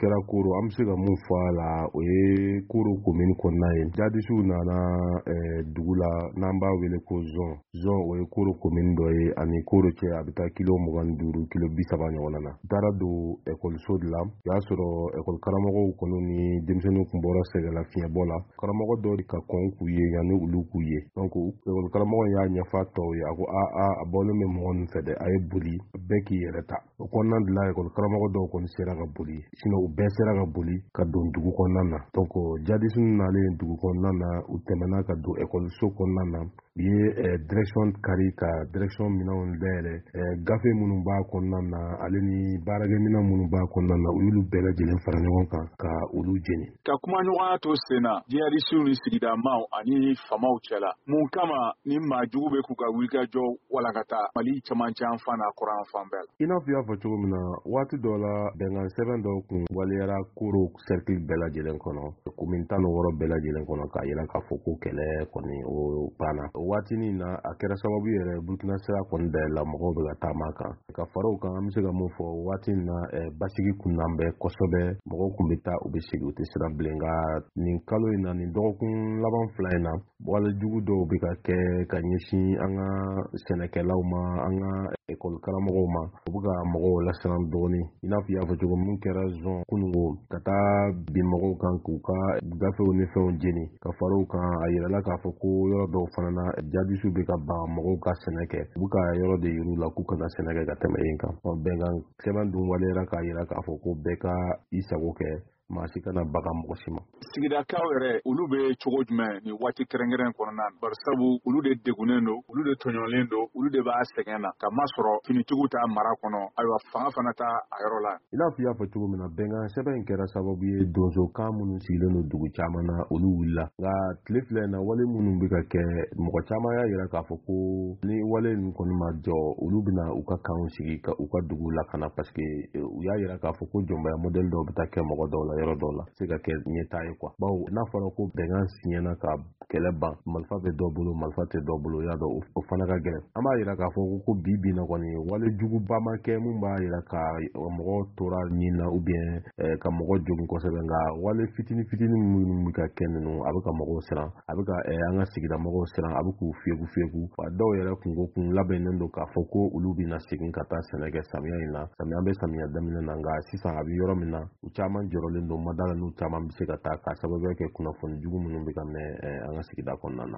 kɛra koro an bɛ se ka mun fɔ a la o ye koro commune kɔnɔna ye. Jadisiw nana dugu la n'an b'a wele ko zon o ye koro commune dɔ ye ani koro cɛ a bɛ taa kilo 25 kilo 30 ɲɔgɔn na. Taara don ekɔliso de la o y'a sɔrɔ ekɔli karamɔgɔw kɔni ni denmisɛnninw tun bɔra sɛgɛla fiɲɛbɔ la. Karamɔgɔ dɔw de ka kɔn k'u ye yanni olu k'u ye. Donc ekɔli karamɔgɔ y'a ɲɛfɔ tɔw ye a ko a bɔlen bɛ mɔgɔ min fɛ dɛ a ye boli bɛɛ k'i yɛrɛ ta. O kɔnɔna de la ekɔli karamɔgɔ dɔw kɔni sera ka boli sinon u bɛɛ sera ka boli ka don dugu kɔnɔna na. Donc jadisiw nalen dugu kɔnɔna na u tɛmɛna ka don ekɔliso kɔnɔna na u ye direction kari ka direction minɛnw dayɛlɛ gafe minnu b'a kɔnɔna na ale ni baarakɛminɛn minnu b'a kɔnɔna na u y'olu bɛɛ lajɛlen fara ɲɔgɔn kan ka olu jeni. Ka kuma ɲɔgɔnya to senna jihadisiw ni sigidamaw ani famaw cɛla mun kama ni maajugu bɛ k'u ka wulikajɔ walankata Mali camancɛ an fan n'a kɔrɔ an fan bɛɛ la. I n'a fɔ i y'a fɔ cogo min na waati dɔ la bɛnkan sɛbɛn dɔw kun waliyara koro cercle bɛɛ lajɛlen kɔnɔ commune 16 bɛɛ lajɛlen kɔnɔ k'a yira k'a fɔ ko kɛlɛ kɔni o banna. O waatinin na a kɛra sababu yɛrɛ Burkina sira kɔni dayɛlɛ mɔgɔw bɛ ka taama kan. Ka fara o kan an bɛ se ka mun fɔ waati in na basigi kun bɛ kosɛbɛ mɔgɔw kun bɛ taa u bɛ segin u tɛ sira bilen nka nin kalo in na nin dɔgɔkun laban 2 in na walejugu dɔw bɛ ka kɛ ka ɲɛsin an ka sɛnɛkɛlaw ma an ka ekɔli karamɔgɔw ma u bɛ ka mɔgɔw lasiran dɔɔnin i n'a fɔ i y'a fɔ cogo min kɛra zon kunungo ka taa bin mɔgɔw kan k'u ka gafew ni fɛnw jeni ka fara u kan a yirala k'a fɔ ko yɔrɔ dɔw fana na jadisiw bɛ ka ban mɔgɔw ka sɛnɛ kɛ u bɛ ka yɔrɔ de yir'u la k'u kana sɛnɛ kɛ ka tɛmɛ yen kan. Bɛnkan sɛbɛn dun waleyara k'a yira k'a fɔ ko bɛɛ ka i sago kɛ maa si kana bagan mɔgɔ si ma. Sigidakaw yɛrɛ olu bɛ cogo jumɛn ni waati kɛrɛnkɛrɛn kɔnɔna na bari sabu olu de degunnen don olu de tɔɲɔlen don olu de b'a sɛgɛn na ka masɔrɔ finitigiw t'a mara kɔnɔ ayiwa fanga fana t'a a yɔrɔ la. I n'a fɔ i y'a fɔ cogo min na bɛnkan sɛbɛn in kɛra sababu ye donsokan minnu sigilen don dugu caman na olu wulila nka tile filɛ in na wale minnu bɛ ka kɛ mɔgɔ caman y'a yira k'a fɔ ko ni wale ninnu kɔni ma jɔ olu bɛna u ka kanw sigi ka u ka dugu lakana parce que u y'a yira k'a fɔ ko jɔnbaya modèle dɔw bɛ taa kɛ mɔgɔ dɔw la yɔrɔ dɔw la se ka kɛ ɲɛta ye quoi. Bawo n'a fɔra ko bɛnkan siɲɛna ka kɛlɛ ban marifa bɛ dɔ bolo marifa tɛ dɔ bolo y'a dɔn o fana ka gɛlɛn. An b'a yira k'a fɔ ko bi na kɔni wale juguba ma kɛ mun b'a yira ka mɔgɔw tora ɲin na ou bien ka mɔgɔ jogun kosɛbɛ nka wale fitinin minnu bɛ ka kɛ ninnu a bɛ ka mɔgɔw siran a bɛ ka an ka sigida mɔgɔw siran a bɛ k'u fieku wa dɔw yɛrɛ kungo kun labɛnnen don k'a fɔ ko olu bɛna segin ka taa sɛnɛ kɛ samiya in na samiya bɛ samiya daminɛ na nka sisan a bɛ yɔrɔ min na u caman jɔrɔlen don madala n'u caman bɛ se ka taa k'a sababu kɛ kunnafoni jugu minnu bɛ ka mɛn an ka sigida kɔnɔna na.